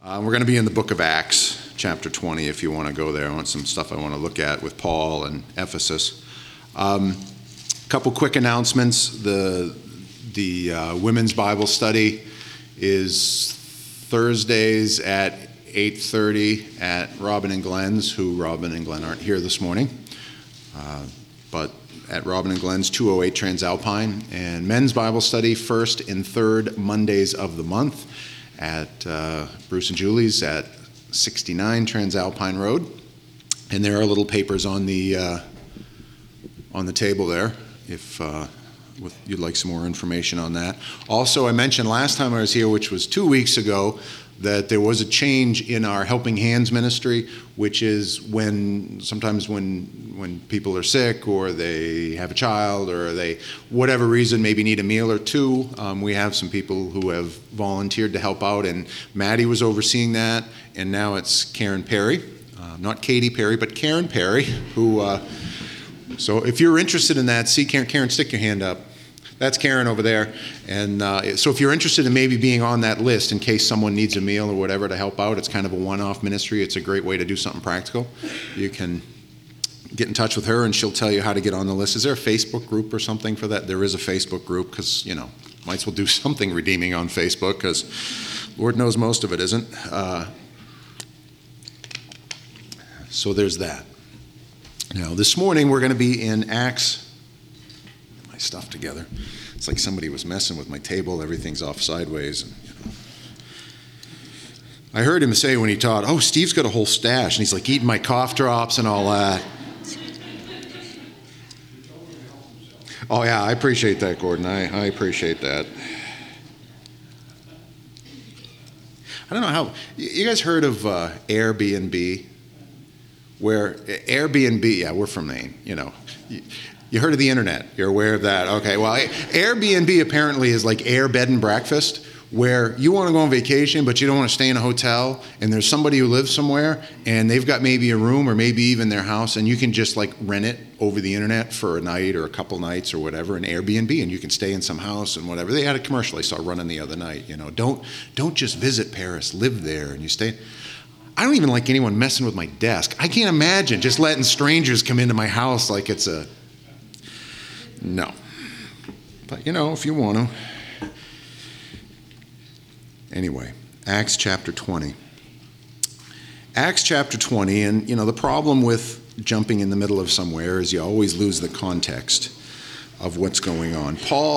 We're going to be in the book of Acts, chapter 20, if you want to go there. I want some stuff I want to look at with Paul and Ephesus. A couple quick announcements. The women's Bible study is Thursdays at 8:30 at Robin and Glenn's, who Robin and Glenn aren't here this morning, but at Robin and Glenn's, 208 Transalpine. And men's Bible study first and third Mondays of the month at Bruce and Julie's at 69 Transalpine Road. And there are little papers on the table there if you'd like some more information on that. Also, I mentioned last time I was here, which was 2 weeks ago, that there was a change in our Helping Hands ministry, which is sometimes when people are sick or they have a child or they, whatever reason, maybe need a meal or two, we have some people who have volunteered to help out, and Maddie was overseeing that, and now it's Karen Perry, not Katy Perry, but Karen Perry, who, so if you're interested in that, see Karen, stick your hand up. That's Karen over there. And so if you're interested in maybe being on that list in case someone needs a meal or whatever to help out, it's kind of a one-off ministry. It's a great way to do something practical. You can get in touch with her and she'll tell you how to get on the list. Is there a Facebook group or something for that? There is a Facebook group because, might as well do something redeeming on Facebook because Lord knows most of it isn't. So there's that. Now, this morning we're going to be in Acts. My stuff together. It's like somebody was messing with my table. Everything's off sideways. And, I heard him say when he taught, "Oh, Steve's got a whole stash," and he's like eating my cough drops and all that. Oh yeah, I appreciate that, Gordon. I appreciate that. I don't know how you guys heard of Airbnb? Where Airbnb, yeah, we're from Maine, You heard of the internet. You're aware of that. Okay, well, Airbnb apparently is like air bed and breakfast, where you want to go on vacation, but you don't want to stay in a hotel, and there's somebody who lives somewhere, and they've got maybe a room or maybe even their house, and you can just like rent it over the internet for a night or a couple nights or whatever, an Airbnb, and you can stay in some house and whatever. They had a commercial I saw running the other night, don't just visit Paris, live there, and you stay. I don't even like anyone messing with my desk. I can't imagine just letting strangers come into my house like it's a... No. But, if you want to. Anyway, Acts chapter 20. Acts chapter 20, and, the problem with jumping in the middle of somewhere is you always lose the context of what's going on.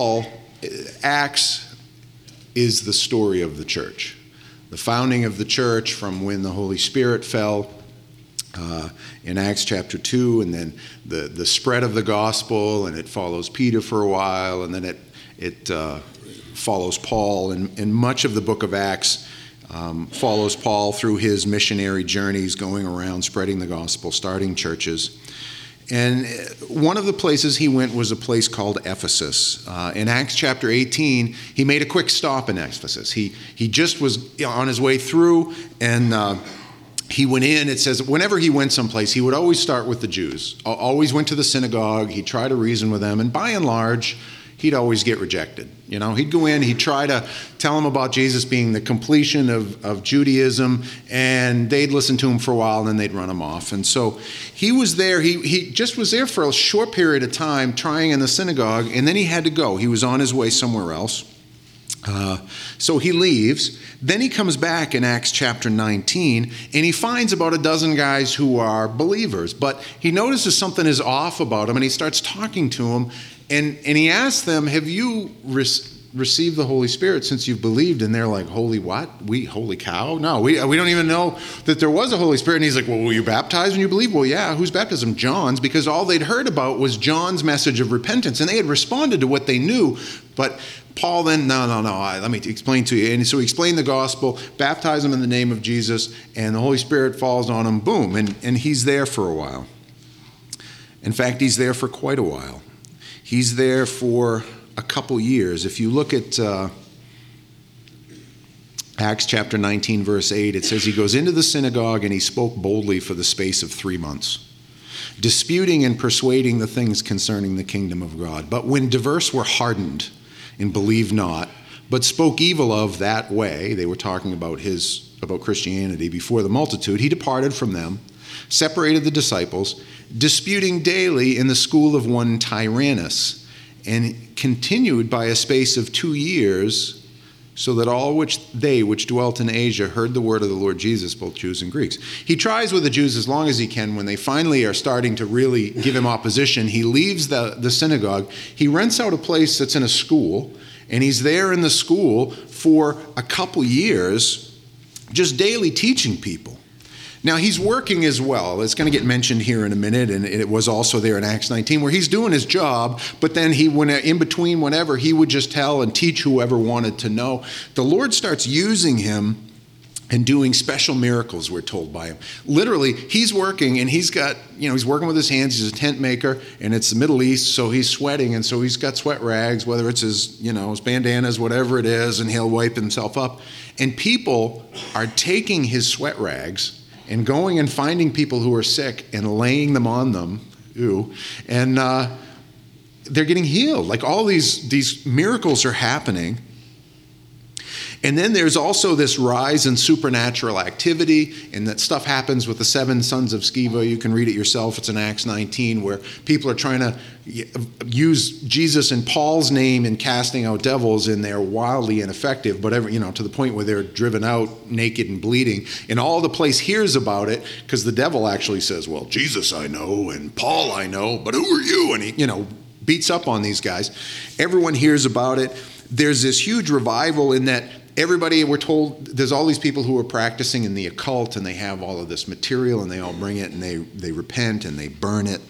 Acts is the story of the church. The founding of the church from when the Holy Spirit fell in Acts chapter 2, and then the spread of the gospel, and it follows Peter for a while, and then it follows Paul, and much of the book of Acts follows Paul through his missionary journeys, going around spreading the gospel, starting churches. And one of the places he went was a place called Ephesus. In Acts chapter 18, he made a quick stop in Ephesus. He just was on his way through, and he went in. It says whenever he went someplace, he would always start with the Jews. Always went to the synagogue. He'd try to reason with them, and by and large, he'd always get rejected. He'd go in, he'd try to tell them about Jesus being the completion of Judaism, and they'd listen to him for a while, and then they'd run him off. And so he was there. He just was there for a short period of time trying in the synagogue, and then he had to go. He was on his way somewhere else. So he leaves. Then he comes back in Acts chapter 19, and he finds about a dozen guys who are believers, but he notices something is off about them, and he starts talking to them, and he asks them, "Have you received the Holy Spirit since you've believed?" And they're like, "Holy what? Holy cow? No, we don't even know that there was a Holy Spirit." And he's like, "Well, were you baptized when you believed?" "Well, yeah." "Whose baptism?" "John's," because all they'd heard about was John's message of repentance, and they had responded to what they knew. But Paul then, no, let me explain to you. And so he explained the gospel, baptized them in the name of Jesus, and the Holy Spirit falls on him, boom, and he's there for a while. In fact, he's there for quite a while. He's there for a couple years. If you look at Acts chapter 19, verse 8, it says he goes into the synagogue and he spoke boldly for the space of 3 months, disputing and persuading the things concerning the kingdom of God. But when diverse were hardened and believed not, but spoke evil of that way, they were talking about his about Christianity before the multitude, he departed from them, separated the disciples, disputing daily in the school of one Tyrannus, and continued by a space of 2 years, so that all which dwelt in Asia heard the word of the Lord Jesus, both Jews and Greeks. He tries with the Jews as long as he can. When they finally are starting to really give him opposition, he leaves the synagogue. He rents out a place that's in a school, and he's there in the school for a couple years, just daily teaching people. Now, he's working as well. It's going to get mentioned here in a minute, and it was also there in Acts 19, where he's doing his job, but then in between whenever, he would just tell and teach whoever wanted to know. The Lord starts using him and doing special miracles, we're told by him. Literally, he's working, and he's working with his hands. He's a tent maker, and it's the Middle East, so he's sweating, and so he's got sweat rags, whether it's his bandanas, whatever it is, and he'll wipe himself up. And people are taking his sweat rags and going and finding people who are sick and laying them on them, and they're getting healed. Like all these miracles are happening. And then there's also this rise in supernatural activity, and that stuff happens with the 7 sons of Sceva. You can read it yourself. It's in Acts 19, where people are trying to use Jesus and Paul's name in casting out devils, and they're wildly ineffective, but to the point where they're driven out naked and bleeding. And all the place hears about it because the devil actually says, well, Jesus I know, and Paul I know, but who are you? And he, beats up on these guys. Everyone hears about it. There's this huge revival in that everybody, we're told, there's all these people who are practicing in the occult, and they have all of this material, and they all bring it, and they repent, and they burn it.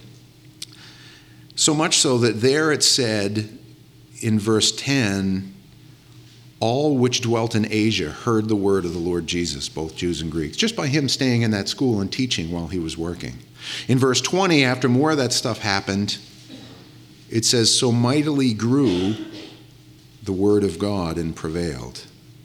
So much so that there it said in verse 10, all which dwelt in Asia heard the word of the Lord Jesus, both Jews and Greeks, just by him staying in that school and teaching while he was working. In verse 20, after more of that stuff happened, it says, so mightily grew the word of God and prevailed.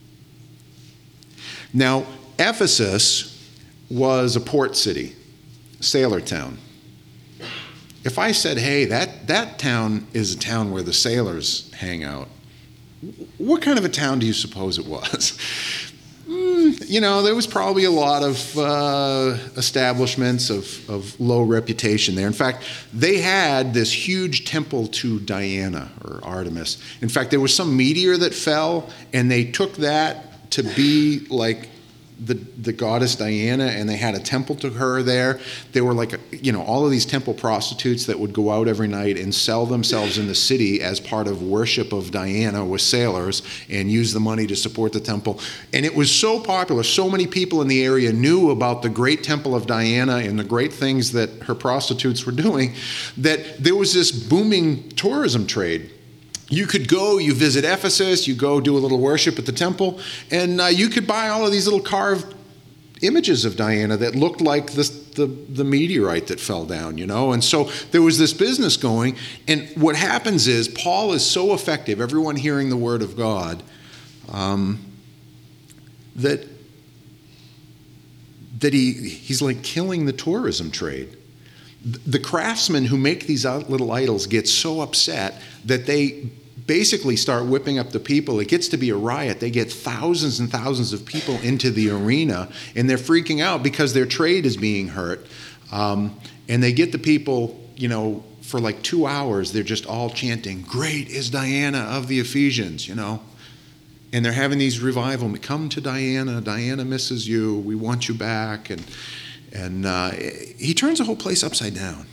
Now, Ephesus was a port city, sailor town. If I said, hey, that town is a town where the sailors hang out, what kind of a town do you suppose it was? There was probably a lot of establishments of low reputation there. In fact, they had this huge temple to Diana, or Artemis. In fact, there was some meteor that fell, and they took that to be like the goddess Diana, and they had a temple to her there. They were like, all of these temple prostitutes that would go out every night and sell themselves in the city as part of worship of Diana with sailors and use the money to support the temple. And it was so popular, so many people in the area knew about the great temple of Diana and the great things that her prostitutes were doing, that there was this booming tourism trade. You could go, you visit Ephesus, you go do a little worship at the temple, and you could buy all of these little carved images of Diana that looked like the meteorite that fell down, And so there was this business going, and what happens is Paul is so effective, everyone hearing the word of God, that he's like killing the tourism trade. The craftsmen who make these little idols get so upset that they basically start whipping up the people. It gets to be a riot. They get thousands and thousands of people into the arena, and they're freaking out because their trade is being hurt. And they get the people, for like 2 hours, they're just all chanting, "Great is Diana of the Ephesians," And they're having these revival. Come to Diana. Diana misses you. We want you back. And he turns the whole place upside down.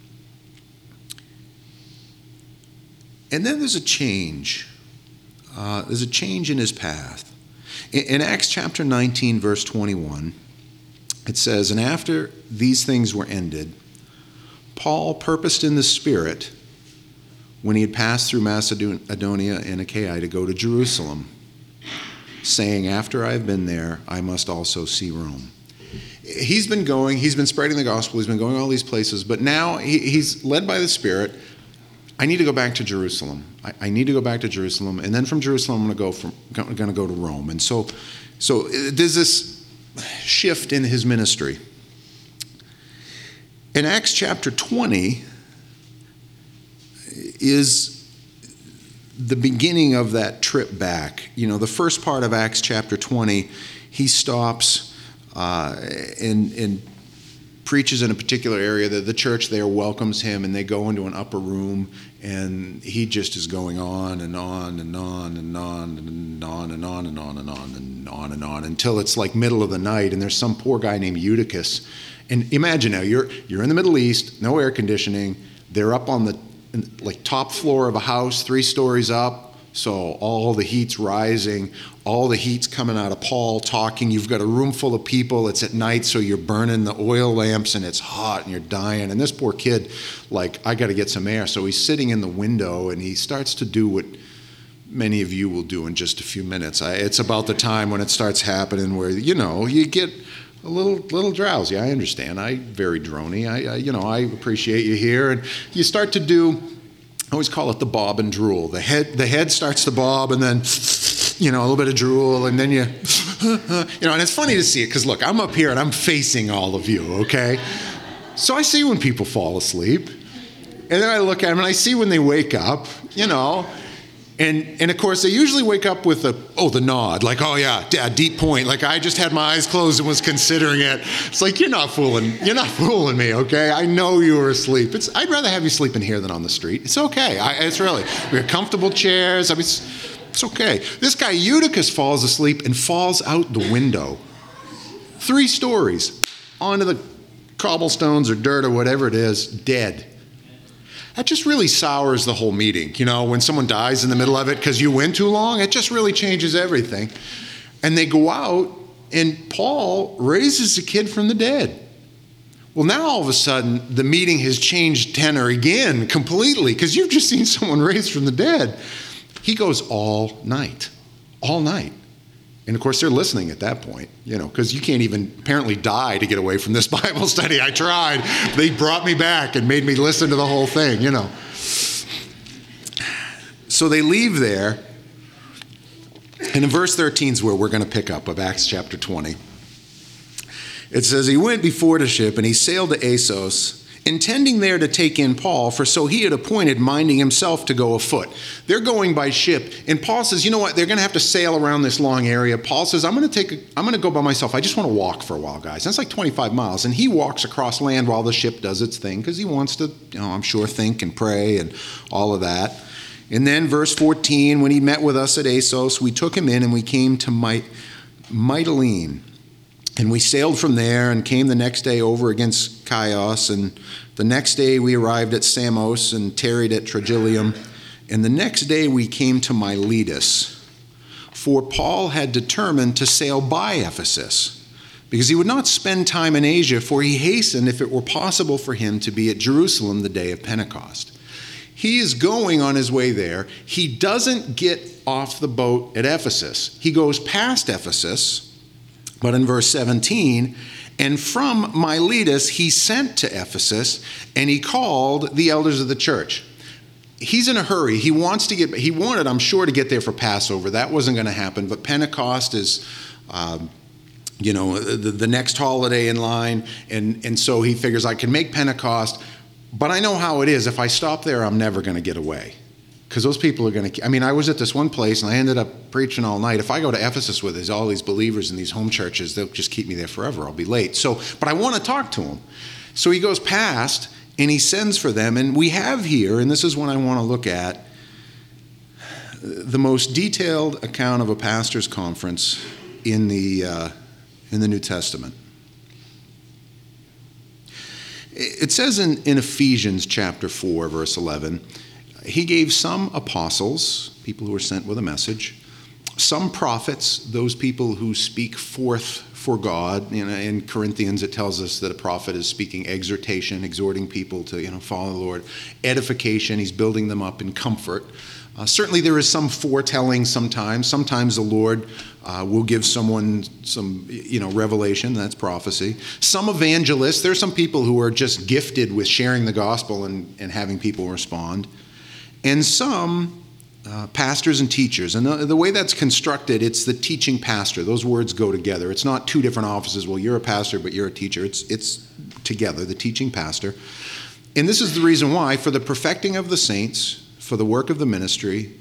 And then there's a change. There's a change in his path. In Acts chapter 19, verse 21, it says, and after these things were ended, Paul purposed in the Spirit, when he had passed through Macedonia and Achaia, to go to Jerusalem, saying, after I have been there, I must also see Rome. He's been spreading the gospel, he's been going all these places, but now he's led by the Spirit. I need to go back to Jerusalem. I need to go back to Jerusalem, and then from Jerusalem I'm going to go to Rome. And so there's this shift in his ministry. In Acts chapter 20 is the beginning of that trip back. The first part of Acts chapter 20 he stops and preaches in a particular area. The church there welcomes him, and they go into an upper room, and he just is going on and on and on and on and on and on and on and on and on and on until it's like middle of the night, and there's some poor guy named Eutychus. And imagine now, you're in the Middle East, no air conditioning. They're up on the top floor of a house, 3 stories up. So all the heat's rising, all the heat's coming out of Paul talking. You've got a room full of people. It's at night, so you're burning the oil lamps, and it's hot, and you're dying. And this poor kid, I got to get some air. So he's sitting in the window, and he starts to do what many of you will do in just a few minutes. It's about the time when it starts happening where, you get a little drowsy. I understand. Very drony. I appreciate you here. And you start to do, I always call it the bob and drool. The head starts to bob, and then, a little bit of drool, and then and it's funny to see it, because look, I'm up here and I'm facing all of you, okay? So I see when people fall asleep, and then I look at them and I see when they wake up, and of course they usually wake up with the nod, like, oh yeah, deep point, like I just had my eyes closed and was considering it. It's like, you're not fooling me, okay? I know you were asleep. I'd rather have you sleeping here than on the street. It's okay. We have comfortable chairs. It's okay. This guy Eutychus falls asleep and falls out the window, 3 stories, onto the cobblestones or dirt or whatever it is, dead. That just really sours the whole meeting. When someone dies in the middle of it because you went too long, it just really changes everything. And they go out, and Paul raises the kid from the dead. Well, now all of a sudden, the meeting has changed tenor again completely, because you've just seen someone raised from the dead. He goes all night. And of course, they're listening at that point, because you can't even apparently die to get away from this Bible study. I tried. They brought me back and made me listen to the whole thing, So they leave there. And in verse 13 is where we're going to pick up of Acts chapter 20. It says, he went before the ship, and he sailed to Assos, intending there to take in Paul, for so he had appointed, minding himself to go afoot. They're going by ship, and Paul says, you know what, they're going to have to sail around this long area. Paul says, I'm going to go by myself. I just want to walk for a while, guys. That's like 25 miles, and he walks across land while the ship does its thing, because he wants to, I'm sure, think and pray and all of that. And then verse 14, when he met with us at Assos, we took him in, and we came to Mytilene. And we sailed from there and came the next day over against Chios. And the next day we arrived at Samos and tarried at Trogyllium. And the next day we came to Miletus. For Paul had determined to sail by Ephesus, because he would not spend time in Asia, for he hastened, if it were possible for him, to be at Jerusalem the day of Pentecost. He is going on his way there. He doesn't get off the boat at Ephesus. He goes past Ephesus. But in verse 17, and from Miletus he sent to Ephesus, and he called the elders of the church. He's in a hurry. He wanted, I'm sure, to get there for Passover. That wasn't going to happen. But Pentecost is, the next holiday in line. And so he figures, I can make Pentecost, but I know how it is. If I stop there, I'm never going to get away. Because those people are going to, I was at this one place and I ended up preaching all night. If I go to Ephesus with all these believers in these home churches, they'll just keep me there forever. I'll be late. But I want to talk to them. So he goes past and he sends for them. And we have here, and this is what I want to look at, the most detailed account of a pastor's conference in the New Testament. It says in Ephesians chapter 4, verse 11, he gave some apostles, people who were sent with a message, some prophets, those people who speak forth for God. In Corinthians, it tells us that a prophet is speaking exhortation, exhorting people to follow the Lord. Edification, he's building them up in comfort. Certainly there is some foretelling sometimes. Sometimes the Lord will give someone some revelation, that's prophecy. Some evangelists, there are some people who are just gifted with sharing the gospel and having people respond. And some pastors and teachers. And the way that's constructed, it's the teaching pastor. Those words go together. It's not 2 different offices. Well, you're a pastor, but you're a teacher. It's together, the teaching pastor. And this is the reason why, for the perfecting of the saints, for the work of the ministry,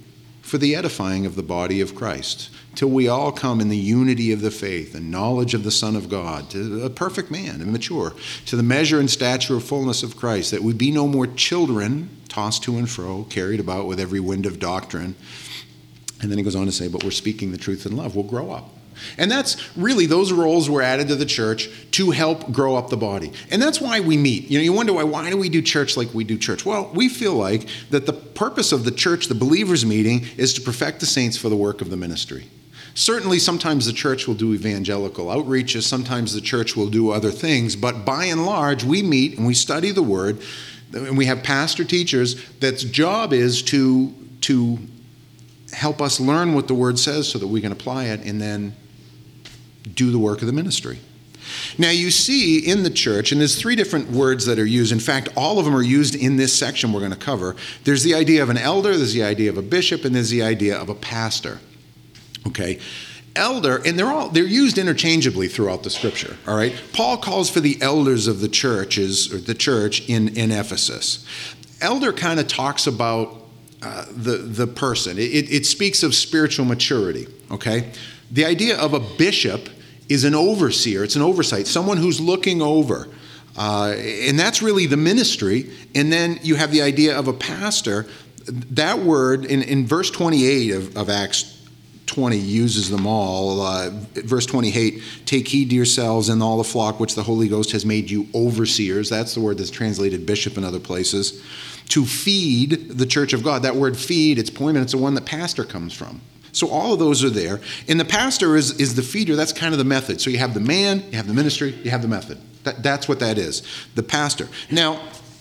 for the edifying of the body of Christ, till we all come in the unity of the faith and knowledge of the Son of God, to a perfect man and mature, to the measure and stature of fullness of Christ, that we be no more children, tossed to and fro, carried about with every wind of doctrine. And then he goes on to say, but we're speaking the truth in love. We'll grow up. And that's really, those roles were added to the church to help grow up the body. And that's why we meet. You wonder why do we do church like we do church? Well, we feel like that the purpose of the church, the believers' meeting, is to perfect the saints for the work of the ministry. Certainly, sometimes the church will do evangelical outreaches. Sometimes the church will do other things. But by and large, we meet and we study the Word. And we have pastor teachers that's job is to help us learn what the Word says so that we can apply it and then do the work of the ministry. Now you see in the church, and there's 3 different words that are used. In fact, all of them are used in this section we're going to cover. There's the idea of an elder, there's the idea of a bishop, and there's the idea of a pastor. Okay? Elder, and they're used interchangeably throughout the scripture. All right? Paul calls for the elders of the churches, or the church in Ephesus. Elder kind of talks about the person. It speaks of spiritual maturity. Okay? The idea of a bishop is an overseer. It's an oversight, someone who's looking over. And that's really the ministry. And then you have the idea of a pastor. That word in verse 28 of Acts 20 uses them all. Verse 28, take heed to yourselves and all the flock which the Holy Ghost has made you overseers. That's the word that's translated bishop in other places. To feed the church of God. That word feed, it's poimen, it's the one that pastor comes from. So all of those are there. And the pastor is the feeder. That's kind of the method. So you have the man, you have the ministry, you have the method. That's what that is, the pastor. Now,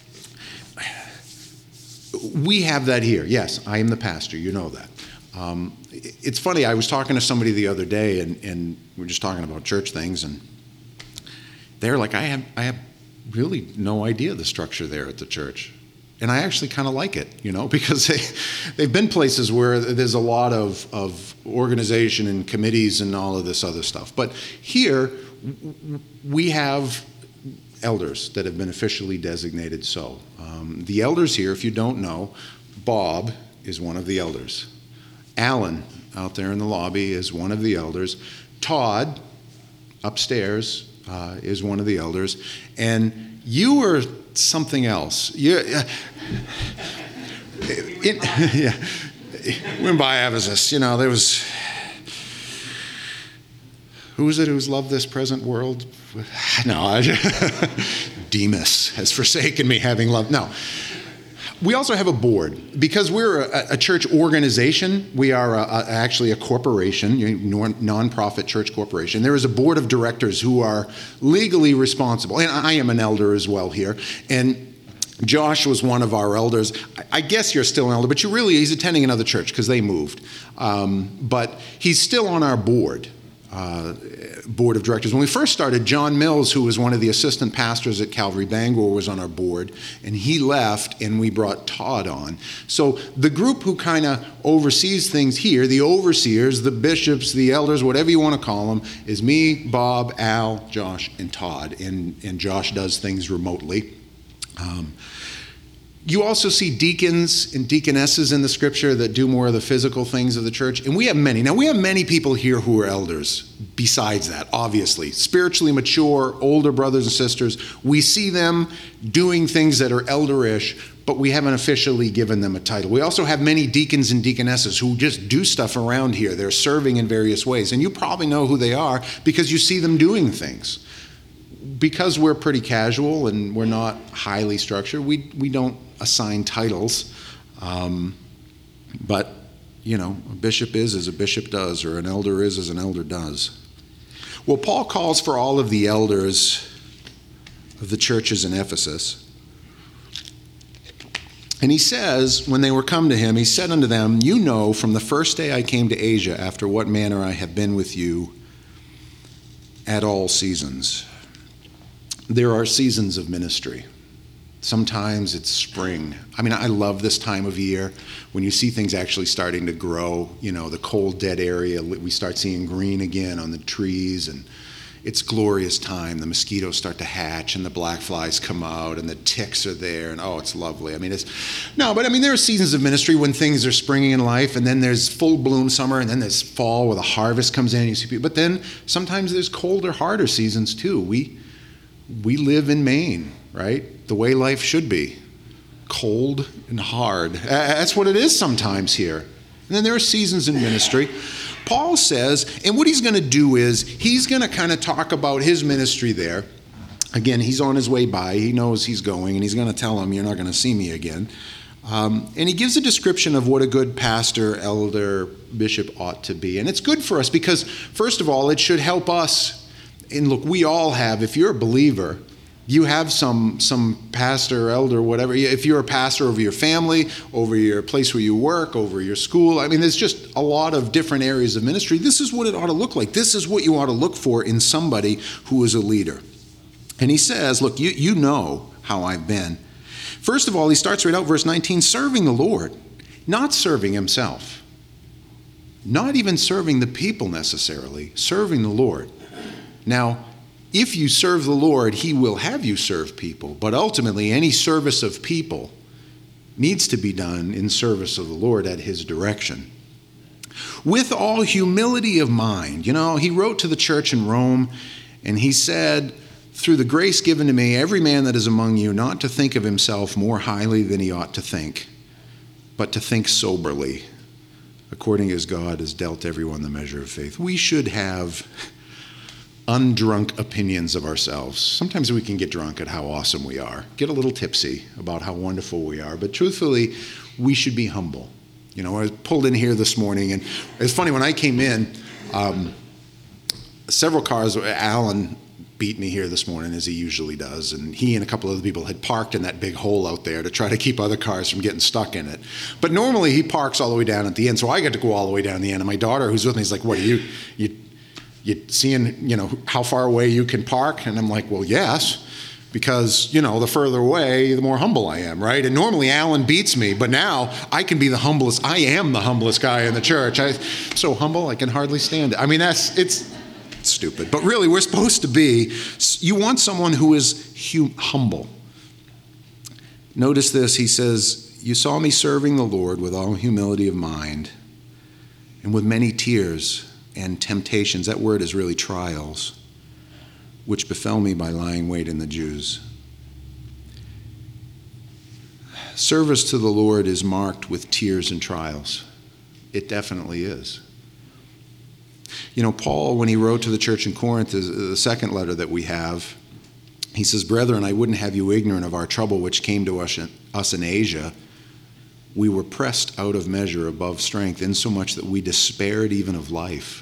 we have that here. Yes, I am the pastor. You know that. It's funny. I was talking to somebody the other day, and we were just talking about church things, and they're like, I have really no idea the structure there at the church. And I actually kind of like it, because they've been places where there's a lot of organization and committees and all of this other stuff. But here, we have elders that have been officially designated so. The elders here, if you don't know, Bob is one of the elders. Alan, out there in the lobby, is one of the elders. Todd, upstairs, is one of the elders. And you were something else. We're by Ephesus. There was, who is it who's loved this present world? No, Demas has forsaken me, having loved. No. We also have a board. Because we're a church organization, we are actually a corporation, non-profit church corporation. There is a board of directors who are legally responsible. And I am an elder as well here. And Josh was one of our elders. I guess you're still an elder, but he's attending another church because they moved. But he's still on our board of directors. When we first started, John Mills, who was one of the assistant pastors at Calvary Bangor, was on our board, and he left, and we brought Todd on. So the group who kind of oversees things here, the overseers, the bishops, the elders, whatever you want to call them, is me, Bob, Al, Josh, and Todd, and Josh does things remotely. You also see deacons and deaconesses in the scripture that do more of the physical things of the church. And we have many. Now, we have many people here who are elders besides that, obviously. Spiritually mature, older brothers and sisters. We see them doing things that are elderish, but we haven't officially given them a title. We also have many deacons and deaconesses who just do stuff around here. They're serving in various ways. And you probably know who they are because you see them doing things. Because we're pretty casual and we're not highly structured, we don't assign titles. But, a bishop is as a bishop does, or an elder is as an elder does. Well, Paul calls for all of the elders of the churches in Ephesus. And he says, when they were come to him, he said unto them, you know from the first day I came to Asia, after what manner I have been with you at all seasons. There are seasons of ministry. Sometimes it's spring. I love this time of year when you see things actually starting to grow. The cold, dead area, we start seeing green again on the trees, and it's glorious time. The mosquitoes start to hatch and the black flies come out and the ticks are there and it's lovely. I mean, there are seasons of ministry when things are springing in life, and then there's full bloom summer, and then there's fall where the harvest comes in and you see people. But then sometimes there's colder, harder seasons too. We live in Maine, right? The way life should be. Cold and hard. That's what it is sometimes here. And then there are seasons in ministry. Paul says, and what he's going to do is he's going to kind of talk about his ministry there. Again, he's on his way by. He knows he's going, and he's going to tell him, you're not going to see me again. And he gives a description of what a good pastor, elder, bishop ought to be. And it's good for us because, first of all, it should help us. And look, we all have, if you're a believer, you have some pastor, elder, whatever. If you're a pastor over your family, over your place where you work, over your school, I mean, there's just a lot of different areas of ministry. This is what it ought to look like. This is what you ought to look for in somebody who is a leader. And he says, look, you know how I've been. First of all, he starts right out, verse 19, serving the Lord, not serving himself. Not even serving the people necessarily, serving the Lord. Now, if you serve the Lord, he will have you serve people. But ultimately, any service of people needs to be done in service of the Lord at his direction. With all humility of mind. He wrote to the church in Rome, and he said, through the grace given to me, every man that is among you, not to think of himself more highly than he ought to think, but to think soberly, according as God has dealt everyone the measure of faith. We should have undrunk opinions of ourselves. Sometimes we can get drunk at how awesome we are, get a little tipsy about how wonderful we are, but truthfully, we should be humble. I was pulled in here this morning, and it's funny, when I came in, several cars, Alan beat me here this morning, as he usually does, and he and a couple other people had parked in that big hole out there to try to keep other cars from getting stuck in it. But normally he parks all the way down at the end, so I get to go all the way down the end, and my daughter, who's with me, is like, what, are you seeing, how far away you can park? And I'm like, well, yes, because, the further away, the more humble I am, right? And normally Alan beats me, but now I can be the humblest. I am the humblest guy in the church. I'm so humble, I can hardly stand it. I mean, it's stupid. But really, we're supposed to be, you want someone who is humble. Notice this, he says, you saw me serving the Lord with all humility of mind and with many tears and temptations. That word is really trials, which befell me by lying wait in the Jews. Service to the Lord is marked with tears and trials. It definitely is. Paul, when he wrote to the church in Corinth, the second letter that we have, he says, brethren, I wouldn't have you ignorant of our trouble which came to us in Asia. We were pressed out of measure above strength, insomuch that we despaired even of life.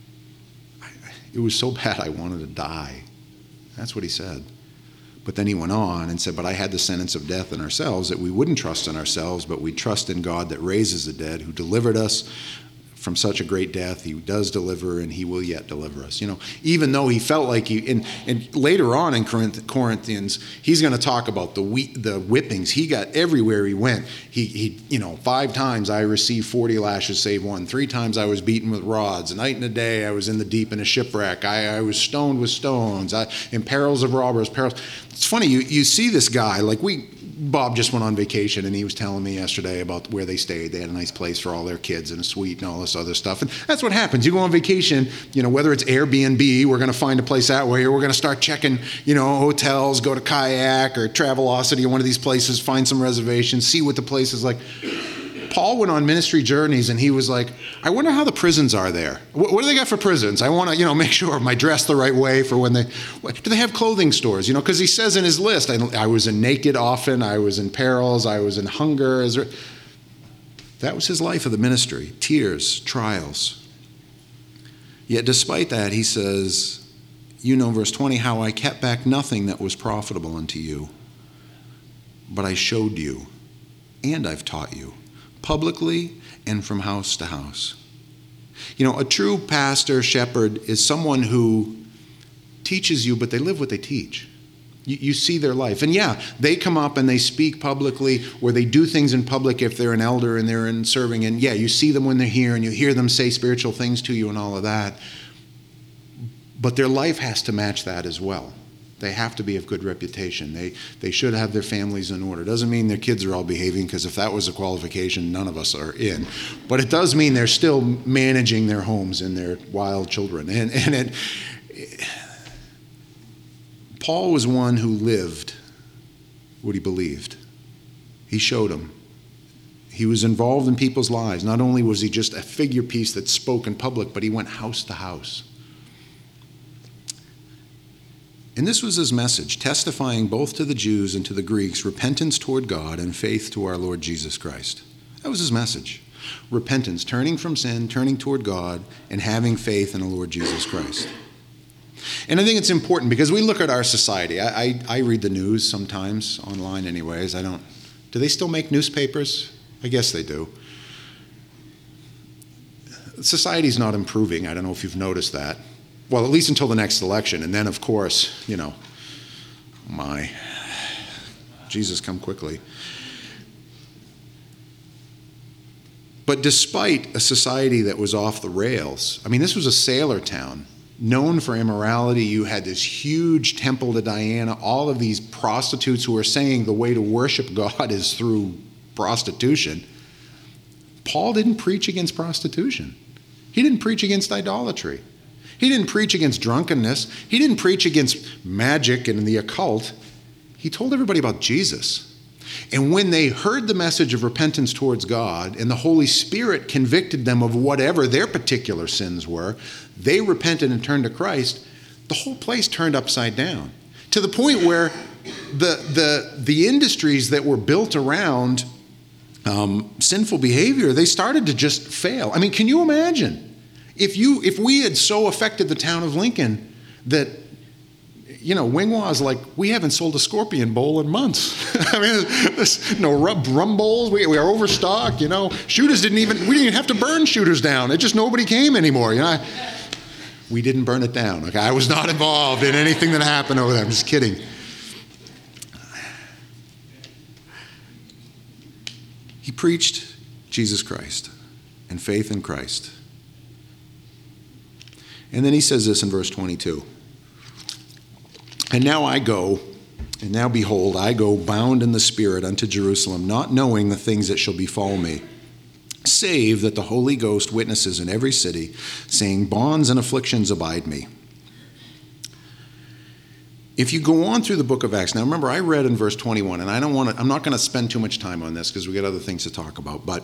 It was so bad I wanted to die. That's what he said. But then he went on and said, but I had the sentence of death in ourselves, that we wouldn't trust in ourselves, but we trust in God that raises the dead, who delivered us from such a great death. He does deliver, and he will yet deliver us. Even though he felt like and later on in Corinthians, he's going to talk about the whippings he got everywhere he went. He 5 times I received 40 lashes save one. 3 times I was beaten with rods. A night and a day I was in the deep in a shipwreck. I was stoned with stones. In perils of robbers. It's funny, you see this guy, Bob just went on vacation, and he was telling me yesterday about where they stayed. They had a nice place for all their kids and a suite and all this other stuff. And that's what happens. You go on vacation, whether it's Airbnb, we're going to find a place that way, or we're going to start checking, hotels, go to Kayak or Travelocity or one of these places, find some reservations, see what the place is like. Paul went on ministry journeys, and he was like, I wonder how the prisons are there. What do they got for prisons? I want to, make sure I'm dressed the right way for when do they have clothing stores? Because he says in his list, I was in naked often, I was in perils, I was in hunger. That was his life of the ministry, tears, trials. Yet despite that, he says, verse 20, how I kept back nothing that was profitable unto you, but I showed you, and I've taught you, publicly and from house to house. A true pastor, shepherd, is someone who teaches you, but they live what they teach. You see their life. And they come up and they speak publicly, or they do things in public if they're an elder and they're in serving. And you see them when they're here, and you hear them say spiritual things to you and all of that. But their life has to match that as well. They have to be of good reputation. They should have their families in order. Doesn't mean their kids are all behaving, because if that was a qualification, none of us are in. But it does mean they're still managing their homes and their wild children. Paul was one who lived what he believed. He showed them. He was involved in people's lives. Not only was he just a figure piece that spoke in public, but he went house to house. And this was his message, testifying both to the Jews and to the Greeks, repentance toward God and faith to our Lord Jesus Christ. That was his message. Repentance, turning from sin, turning toward God, and having faith in the Lord Jesus Christ. And I think it's important because we look at our society. I read the news sometimes, online anyways. Do they still make newspapers? I guess they do. Society's not improving. I don't know if you've noticed that. Well, at least until the next election. And then, of course, Jesus, come quickly. But despite a society that was off the rails, this was a sailor town, known for immorality. You had this huge temple to Diana, all of these prostitutes who were saying the way to worship God is through prostitution. Paul didn't preach against prostitution. He didn't preach against idolatry. He didn't preach against drunkenness. He didn't preach against magic and the occult. He told everybody about Jesus. And when they heard the message of repentance towards God and the Holy Spirit convicted them of whatever their particular sins were, they repented and turned to Christ. The whole place turned upside down, to the point where the industries that were built around sinful behavior, they started to just fail. Can you imagine? If we had so affected the town of Lincoln that, Wingwa's like, we haven't sold a Scorpion bowl in months. There's no rum bowls. We are overstocked. Shooters we didn't even have to burn shooters down. It just nobody came anymore. We didn't burn it down. Okay, I was not involved in anything that happened over there. I'm just kidding. He preached Jesus Christ and faith in Christ. And then he says this in verse 22. And now behold, I go bound in the Spirit unto Jerusalem, not knowing the things that shall befall me, save that the Holy Ghost witnesses in every city, saying, bonds and afflictions abide me. If you go on through the book of Acts, now remember, I read in verse 21, and I'm not going to spend too much time on this because we got other things to talk about, but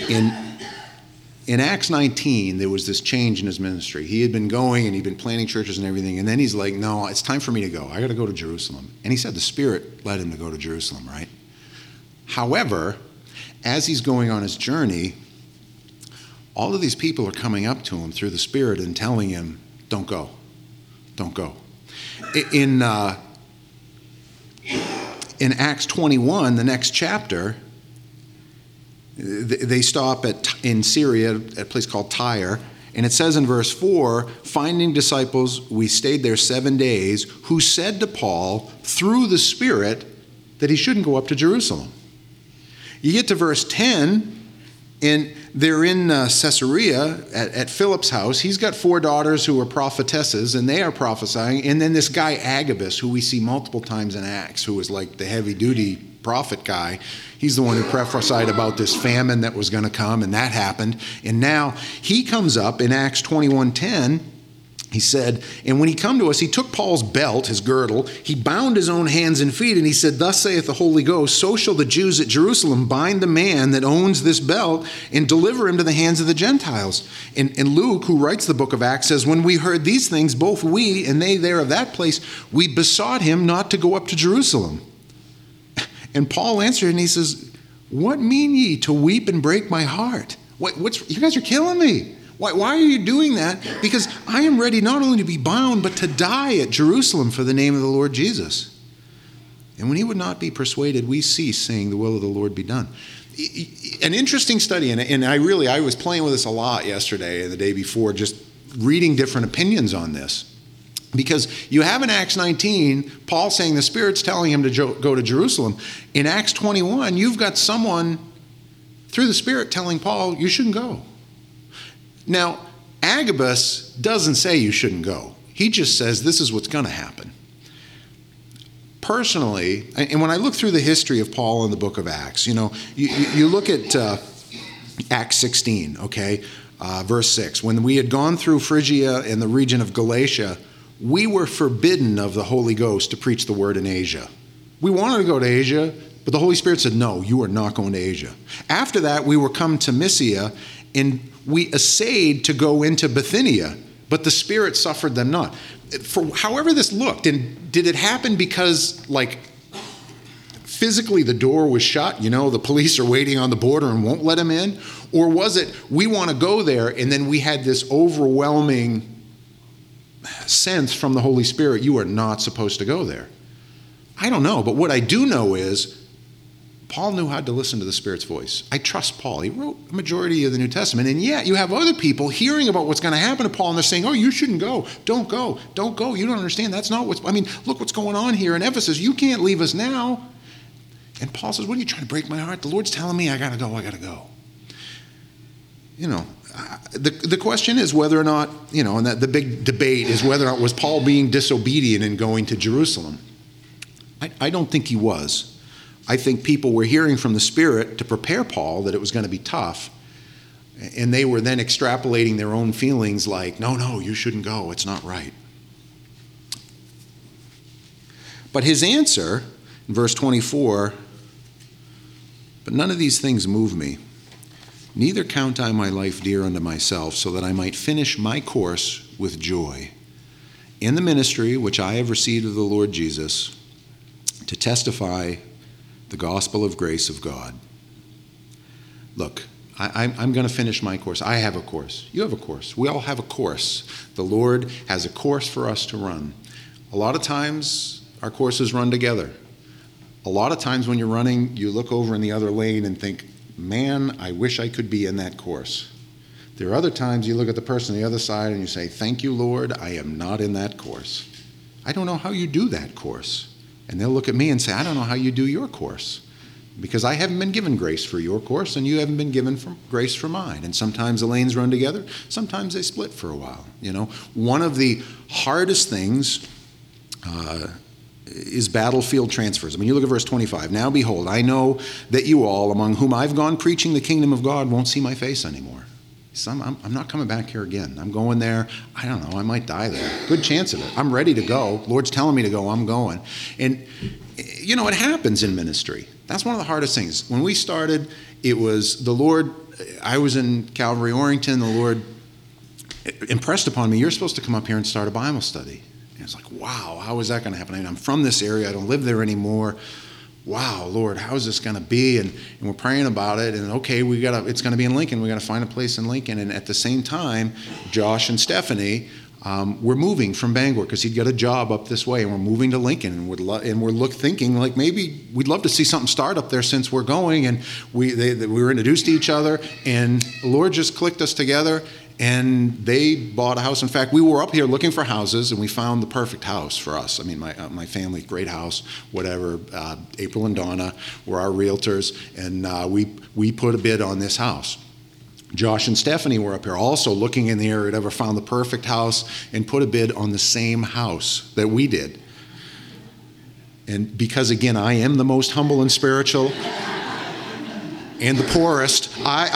in Acts 19, there was this change in his ministry. He had been going and he'd been planting churches and everything, and then he's like, no, it's time for me to go. I got to go to Jerusalem. And he said the Spirit led him to go to Jerusalem, right? However, as he's going on his journey, all of these people are coming up to him through the Spirit and telling him, don't go. Don't go. In Acts 21, the next chapter, they stop in Syria at a place called Tyre, and it says in verse 4, finding disciples, we stayed there 7 days, who said to Paul through the Spirit that he shouldn't go up to Jerusalem. You get to verse 10, and they're in Caesarea at Philip's house. He's got 4 daughters who are prophetesses, and they are prophesying. And then this guy Agabus, who we see multiple times in Acts, who was like the heavy-duty prophet guy, he's the one who prophesied about this famine that was going to come, and that happened. And now he comes up in Acts 21:10. He said, and when he come to us, he took Paul's belt, his girdle, he bound his own hands and feet, and he said, thus saith the Holy Ghost, so shall the Jews at Jerusalem bind the man that owns this belt and deliver him to the hands of the Gentiles. And Luke, who writes the book of Acts, says, when we heard these things, both we and they there of that place, we besought him not to go up to Jerusalem. And Paul answered, and he says, what mean ye to weep and break my heart? You guys are killing me. Why are you doing that? Because I am ready not only to be bound, but to die at Jerusalem for the name of the Lord Jesus. And when he would not be persuaded, we cease, saying, the will of the Lord be done. An interesting study, and I was playing with this a lot yesterday and the day before, just reading different opinions on this. Because you have in Acts 19, Paul saying the Spirit's telling him to go to Jerusalem. In Acts 21, you've got someone through the Spirit telling Paul, you shouldn't go. Now, Agabus doesn't say you shouldn't go. He just says this is what's going to happen. Personally, and when I look through the history of Paul in the book of Acts, you look at Acts 16, okay, verse 6. When we had gone through Phrygia and the region of Galatia, we were forbidden of the Holy Ghost to preach the word in Asia. We wanted to go to Asia, but the Holy Spirit said, no, you are not going to Asia. After that, we were come to Mysia, and we essayed to go into Bithynia, but the Spirit suffered them not. For however this looked, and did it happen because, like, physically the door was shut, the police are waiting on the border and won't let them in? Or was it, we want to go there, and then we had this overwhelming sense from the Holy Spirit, you are not supposed to go there? I don't know, but what I do know is Paul knew how to listen to the Spirit's voice. I trust Paul. He wrote a majority of the New Testament, and yet you have other people hearing about what's going to happen to Paul, and they're saying, oh, you shouldn't go. Don't go. Don't go. You don't understand. That's not look what's going on here in Ephesus. You can't leave us now. And Paul says, what are you trying to break my heart? The Lord's telling me I got to go. The question is whether or not, and that the big debate is whether or not was Paul being disobedient in going to Jerusalem. I don't think he was. I think people were hearing from the Spirit to prepare Paul that it was going to be tough, and they were then extrapolating their own feelings like, no, you shouldn't go. It's not right. But his answer, in verse 24, but none of these things move me. Neither count I my life dear unto myself, so that I might finish my course with joy in the ministry which I have received of the Lord Jesus, to testify the gospel of grace of God. Look, I'm going to finish my course. I have a course. You have a course. We all have a course. The Lord has a course for us to run. A lot of times, our courses run together. A lot of times when you're running, you look over in the other lane and think, man, I wish I could be in that course. There are other times you look at the person on the other side and you say, thank you, Lord, I am not in that course. I don't know how you do that course. And they'll look at me and say, I don't know how you do your course, because I haven't been given grace for your course and you haven't been given grace for mine. And sometimes the lanes run together, sometimes they split for a while. One of the hardest things is battlefield transfers. You look at verse 25. Now behold, I know that you all, among whom I've gone preaching the kingdom of God, won't see my face anymore. So I'm not coming back here again. I'm going there. I don't know. I might die there. Good chance of it. I'm ready to go. Lord's telling me to go. I'm going. And, it happens in ministry. That's one of the hardest things. When we started, it was the Lord. I was in Calvary, Orrington. The Lord impressed upon me, you're supposed to come up here and start a Bible study. And it's like, wow, how is that going to happen? I'm from this area. I don't live there anymore. Wow, Lord, how is this going to be? And we're praying about it. And okay, it's going to be in Lincoln. We got to find a place in Lincoln. And at the same time, Josh and Stephanie were moving from Bangor because he'd got a job up this way, and we're moving to Lincoln. And we're thinking like maybe we'd love to see something start up there since we're going. And we were introduced to each other, and the Lord just clicked us together. And they bought a house. In fact, we were up here looking for houses, and we found the perfect house for us. My family, great house, whatever. April and Donna were our realtors, and we put a bid on this house. Josh and Stephanie were up here also looking in the area, ever found the perfect house, and put a bid on the same house that we did. And because, again, I am the most humble and spiritual and the poorest,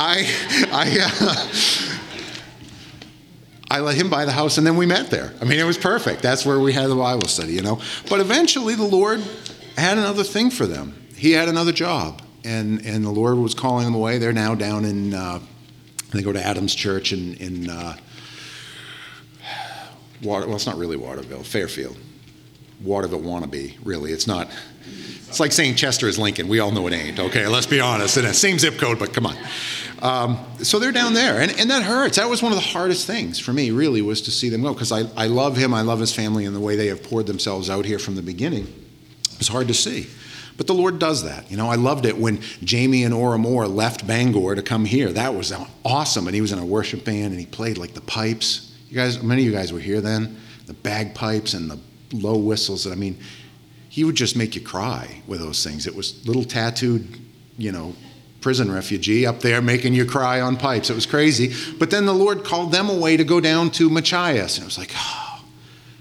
I let him buy the house, and then we met there. It was perfect. That's where we had the Bible study, But eventually the Lord had another thing for them. He had another job, and the Lord was calling them away. They're now down in, they go to Adams Church in it's not really Waterville, Fairfield. Waterville wannabe, really. It's not. It's like saying Chester is Lincoln. We all know it ain't, okay? Let's be honest. It's the same zip code, but come on. So they're down there, and that hurts. That was one of the hardest things for me, really, was to see them go, because I love him, I love his family, and the way they have poured themselves out here from the beginning. It's hard to see. But the Lord does that. I loved it when Jamie and Ora Moore left Bangor to come here. That was awesome, and he was in a worship band, and he played like the pipes. Many of you guys were here then, the bagpipes and the low whistles. He would just make you cry with those things. It was little tattooed, prison refugee up there making you cry on pipes. It was crazy. But then the Lord called them away to go down to Machias. And it was like,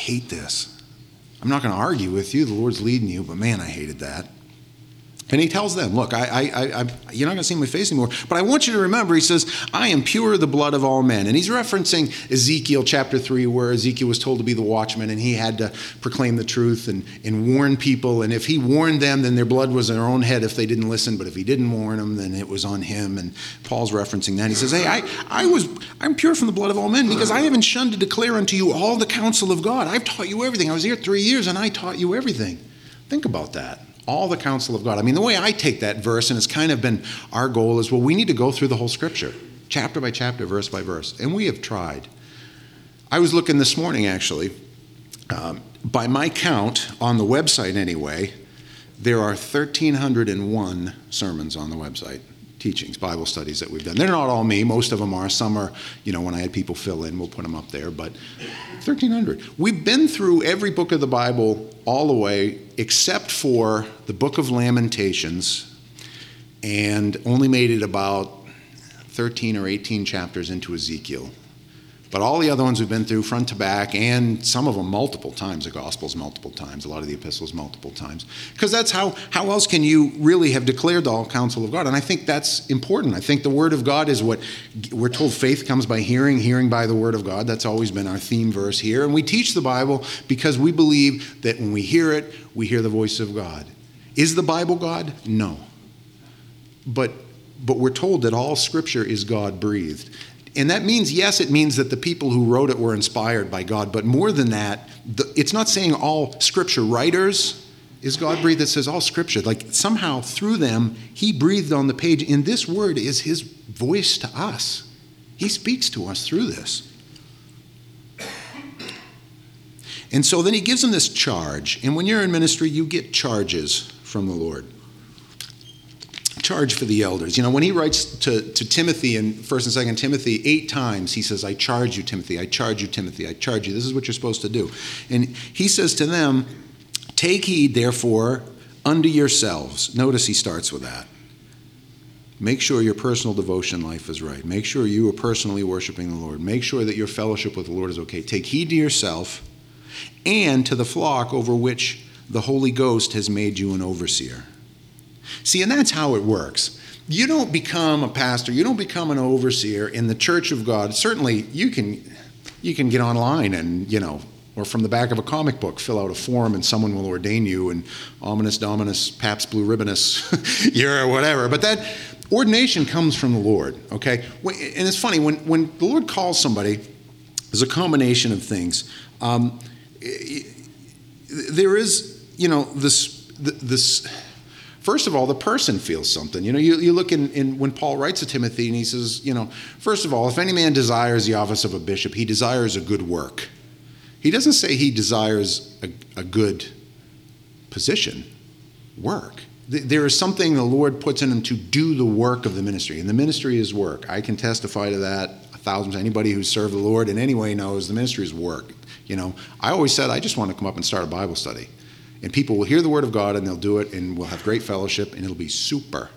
hate this. I'm not going to argue with you. The Lord's leading you, but man, I hated that. And he tells them, look, you're not going to see my face anymore, but I want you to remember, he says, I am pure the blood of all men. And he's referencing Ezekiel chapter 3, where Ezekiel was told to be the watchman, and he had to proclaim the truth and warn people. And if he warned them, then their blood was on their own head if they didn't listen. But if he didn't warn them, then it was on him. And Paul's referencing that. He says, hey, I'm pure from the blood of all men, because I haven't shunned to declare unto you all the counsel of God. I've taught you everything. I was here 3 years, and I taught you everything. Think about that. All the counsel of God. I mean, the way I take that verse, and it's kind of been our goal, is, well, we need to go through the whole Scripture, chapter by chapter, verse by verse. And we have tried. I was looking this morning, actually. By my count, on the website anyway, there are 1,301 sermons on the website, teachings, Bible studies that we've done. They're not all me. Most of them are. Some are, when I had people fill in, we'll put them up there. But 1,300. We've been through every book of the Bible all the way, except for the book of Lamentations, and only made it about 13 or 18 chapters into Ezekiel. But all the other ones we've been through front to back, and some of them multiple times, the Gospels multiple times, a lot of the epistles multiple times. Because that's how else can you really have declared all counsel of God? And I think that's important. I think the Word of God is what we're told, faith comes by hearing, hearing by the Word of God. That's always been our theme verse here. And we teach the Bible because we believe that when we hear it, we hear the voice of God. Is the Bible God? No. But we're told that all Scripture is God-breathed. And that means, yes, it means that the people who wrote it were inspired by God. But more than that, it's not saying all Scripture writers is God-breathed. It says all Scripture. Like somehow through them, he breathed on the page. And this word is his voice to us. He speaks to us through this. And so then he gives them this charge. And when you're in ministry, you get charges from the Lord. Charge for the elders. When he writes to Timothy in 1st and 2nd Timothy 8 times, he says, I charge you, Timothy, I charge you, Timothy, I charge you. This is what you're supposed to do. And he says to them, take heed, therefore, unto yourselves. Notice he starts with that. Make sure your personal devotion life is right. Make sure you are personally worshiping the Lord. Make sure that your fellowship with the Lord is okay. Take heed to yourself and to the flock over which the Holy Ghost has made you an overseer. See, and that's how it works. You don't become a pastor, you don't become an overseer in the church of God. Certainly, you can get online and, or from the back of a comic book, fill out a form and someone will ordain you, and ominous dominus, paps blue ribbonus, you're whatever. But that ordination comes from the Lord, okay? And it's funny, when the Lord calls somebody, there's a combination of things. There is, this. First of all, the person feels something. You look in when Paul writes to Timothy and he says, first of all, if any man desires the office of a bishop, he desires a good work. He doesn't say he desires a good position, work. There is something the Lord puts in him to do the work of the ministry, and the ministry is work. I can testify to that 1,000 times. Anybody who's served the Lord in any way knows the ministry is work. I always said I just want to come up and start a Bible study. And people will hear the word of God and they'll do it and we'll have great fellowship and it'll be super.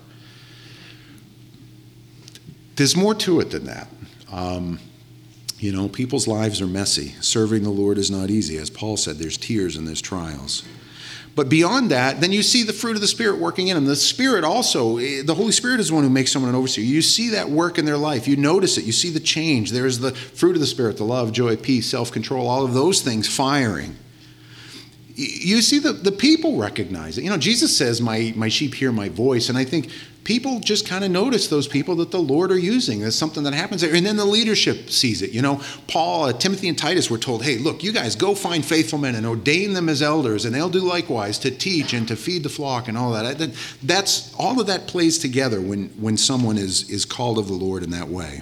There's more to it than that. People's lives are messy. Serving the Lord is not easy. As Paul said, there's tears and there's trials. But beyond that, then you see the fruit of the Spirit working in them. The Spirit also, the Holy Spirit is the one who makes someone an overseer. You see that work in their life. You notice it. You see the change. There's the fruit of the Spirit, the love, joy, peace, self-control, all of those things firing. You see the people recognize it. Jesus says, my sheep hear my voice. And I think people just kind of notice those people that the Lord are using. There's something that happens there. And then the leadership sees it. Paul, Timothy, and Titus were told, hey, look, you guys go find faithful men and ordain them as elders. And they'll do likewise to teach and to feed the flock and all that. That's all of that plays together when someone is called of the Lord in that way.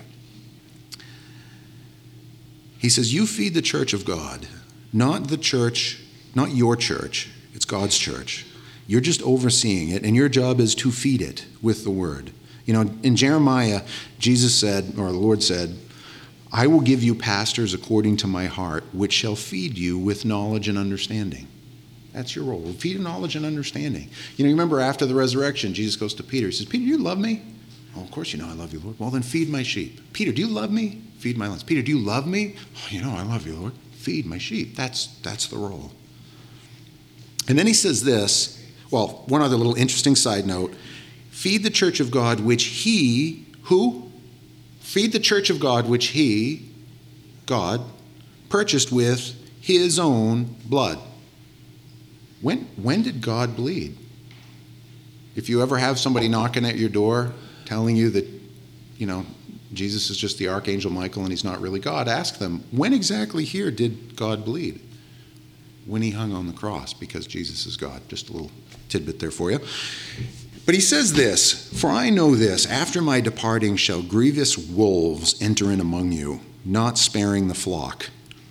He says, you feed the church of God, not the church. Not your church, it's God's church. You're just overseeing it, and your job is to feed it with the word. In Jeremiah, Jesus said, or the Lord said, I will give you pastors according to my heart, which shall feed you with knowledge and understanding. That's your role. Feed knowledge and understanding. You remember after the resurrection, Jesus goes to Peter. He says, Peter, do you love me? Oh, of course you know I love you, Lord. Well, then feed my sheep. Peter, do you love me? Feed my lambs. Peter, do you love me? Oh, I love you, Lord. feed my sheep. That's the role. And then he says this, well, one other little interesting side note. Feed the church of God which he, who? Feed the church of God which he, God, purchased with his own blood. When did God bleed? If you ever have somebody knocking at your door telling you that, Jesus is just the Archangel Michael and he's not really God, ask them, when exactly here did God bleed? When he hung on the cross, because Jesus is God. Just a little tidbit there for you. But he says this, for I know this, after my departing shall grievous wolves enter in among you, not sparing the flock.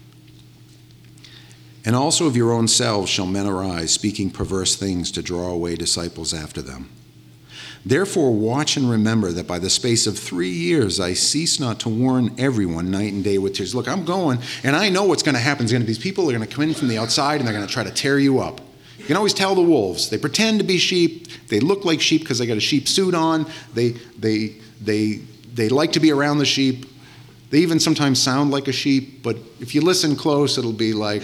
And also of your own selves shall men arise, speaking perverse things to draw away disciples after them. Therefore watch and remember that by the space of 3 years I cease not to warn everyone night and day with tears. Look, I'm going, and I know what's going to happen. These people are going to come in from the outside, and they're going to try to tear you up. You can always tell the wolves. They pretend to be sheep. They look like sheep because they got a sheep suit on. They like to be around the sheep. They even sometimes sound like a sheep, but if you listen close, it'll be like,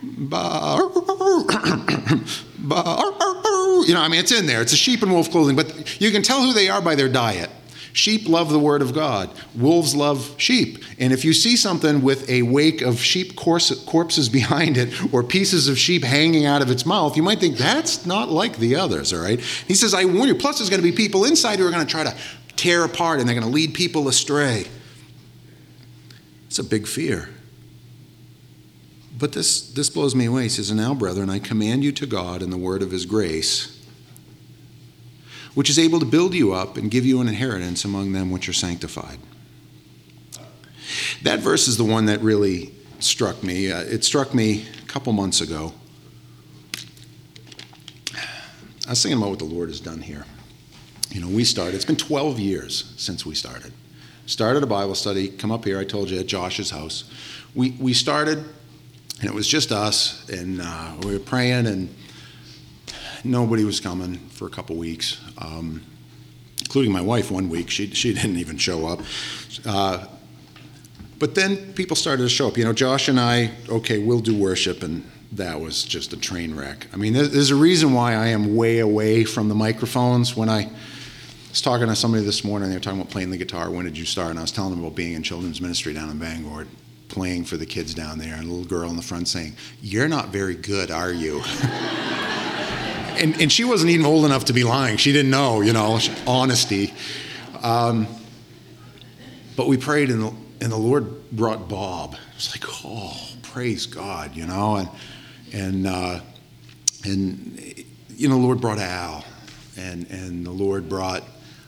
it's in there. It's a sheep in wolf clothing, but you can tell who they are by their diet. Sheep love the word of God. Wolves love sheep. And if you see something with a wake of sheep corpses behind it or pieces of sheep hanging out of its mouth, you might think that's not like the others, all right? He says, I warn you. Plus, there's going to be people inside who are going to try to tear apart, and they're going to lead people astray. It's a big fear. But this blows me away. He says, and now, brethren, I command you to God in the word of his grace, which is able to build you up and give you an inheritance among them which are sanctified. That verse is the one that really struck me. It struck me a couple months ago. I was thinking about what the Lord has done here. It's been 12 years since we started. Started a Bible study, come up here, I told you, at Josh's house. We started, and it was just us, and we were praying, and nobody was coming for a couple weeks, including my wife 1 week. She didn't even show up. But then people started to show up. Josh and I, okay, we'll do worship, and that was just a train wreck. There's a reason why I am way away from the microphones. When I was talking to somebody this morning, they were talking about playing the guitar. When did you start? And I was telling them about being in children's ministry down in Bangor, playing for the kids down there, and a little girl in the front saying, "You're not very good, are you?" And she wasn't even old enough to be lying. She didn't know, honesty. But we prayed, and the Lord brought Bob. It was like, oh, praise God, and the Lord brought Al, and the Lord brought.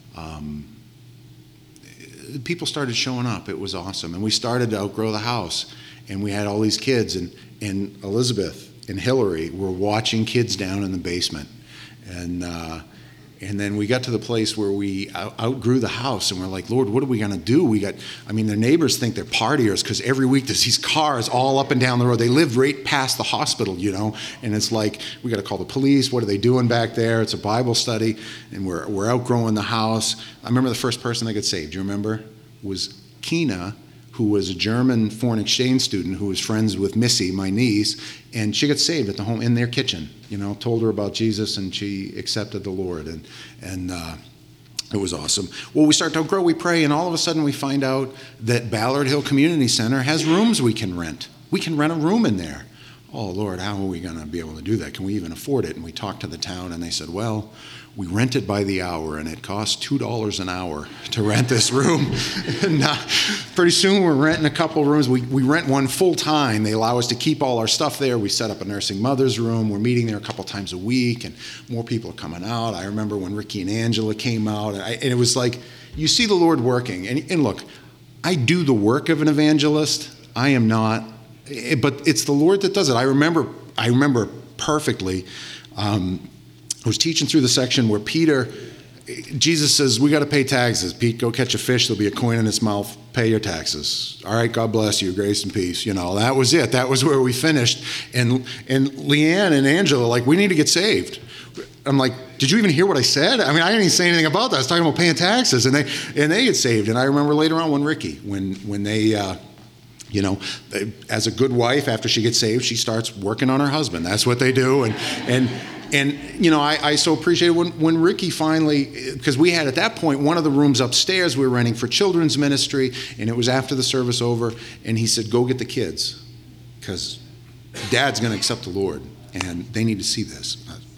People started showing up. It was awesome, and we started to outgrow the house, and we had all these kids, and Elizabeth and Hillary were watching kids down in the basement, and then we got to the place where we outgrew the house, and we're like, Lord, what are we going to do? Their neighbors think they're partiers because every week there's these cars all up and down the road. They live right past the hospital, and it's like, we got to call the police. What are they doing back there? It's a Bible study, and we're outgrowing the house. I remember the first person that got saved, do you remember? Was Kina, who was a German foreign exchange student who was friends with Missy, my niece, and she got saved at the home in their kitchen. Told her about Jesus, and she accepted the Lord, and it was awesome. Well, we start to grow, we pray, and all of a sudden we find out that Ballard Hill Community Center has rooms we can rent. We can rent a room in there. Oh, Lord, how are we going to be able to do that? Can we even afford it? And we talked to the town, and they said, well, we rent it by the hour, and it costs $2 an hour to rent this room. And pretty soon we're renting a couple rooms. We rent one full time. They allow us to keep all our stuff there. We set up a nursing mother's room. We're meeting there a couple times a week, and more people are coming out. I remember when Ricky and Angela came out, and it was like, you see the Lord working. And look, I do the work of an evangelist. I am not, but it's the Lord that does it. I remember perfectly. I was teaching through the section where Jesus says, we got to pay taxes. Pete, go catch a fish. There'll be a coin in its mouth. Pay your taxes. All right, God bless you. Grace and peace. That was it. That was where we finished. And Leanne and Angela are like, we need to get saved. I'm like, did you even hear what I said? I didn't even say anything about that. I was talking about paying taxes. And they get saved. And I remember later on when Ricky, when they You know, as a good wife, after she gets saved, she starts working on her husband. That's what they do. And you know, I so appreciate when Ricky finally, because we had at that point one of the rooms upstairs we were renting for children's ministry, and it was after the service over, and he said, go get the kids, because Dad's going to accept the Lord, and they need to see this.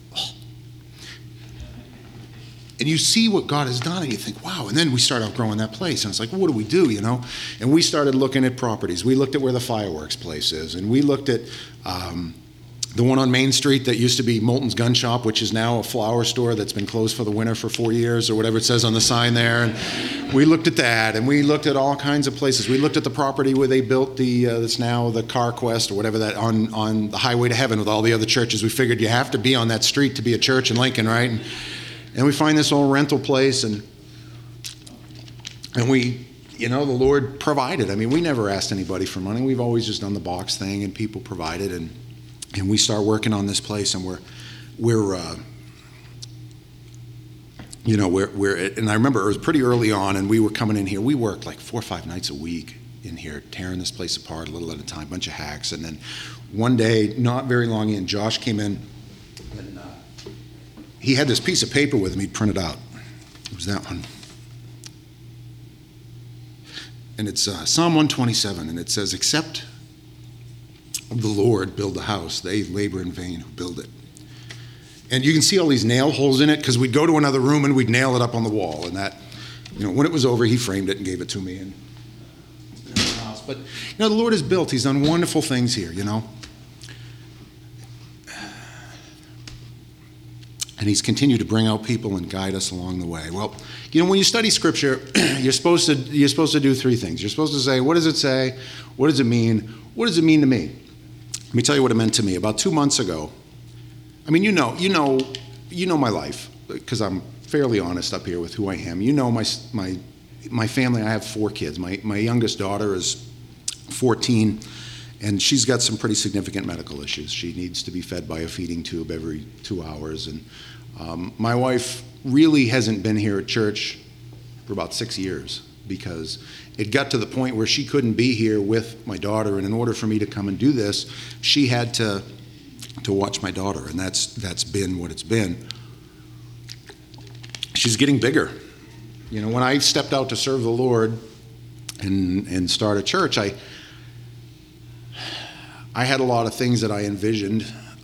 And you see what God has done, and you think, wow. And then we start outgrowing that place. And it's like, well, what do we do, you know? And we started looking at properties. We looked at where the fireworks place is. And we looked at the one on Main Street that used to be Moulton's Gun Shop, which is now a flower store that's been closed for the winter for 4 years, or whatever it says on the sign there. And we looked at that, and we looked at all kinds of places. We looked at the property where they built that's now the Car Quest, or whatever, that on the highway to heaven with all the other churches. We figured you have to be on that street to be a church in Lincoln, right? And we find this old rental place, and we, you know, the Lord provided. I mean, we never asked anybody for money. We've always just done the box thing, and people provided, and we start working on this place, and we're and I remember it was pretty early on, and we were coming in here. We worked like 4 or 5 nights a week in here, tearing this place apart a little at a time, bunch of hacks. And then one day, not very long in, Josh came in, and he had this piece of paper with him he'd printed out. It was that one. And it's Psalm 127, and it says, except the Lord build the house, they labor in vain who build it. And you can see all these nail holes in it, because we'd go to another room and we'd nail it up on the wall. And that, you know, when it was over, he framed it and gave it to me. And but, you know, the Lord has built. He's done wonderful things here, you know. And he's continued to bring out people and guide us along the way. Well, you know, when you study Scripture, you're supposed to do 3 things. You're supposed to say, what does it say? What does it mean? What does it mean to me? Let me tell you what it meant to me. About 2 months ago, I mean, you know my life, because I'm fairly honest up here with who I am. You know my family. I have 4 kids. My youngest daughter is 14. And she's got some pretty significant medical issues. She needs to be fed by a feeding tube every 2 hours. And my wife really hasn't been here at church for about 6 years, because it got to the point where she couldn't be here with my daughter. And in order for me to come and do this, she had to watch my daughter. And that's been what it's been. She's getting bigger. You know, when I stepped out to serve the Lord and start a church, I had a lot of things that I envisioned.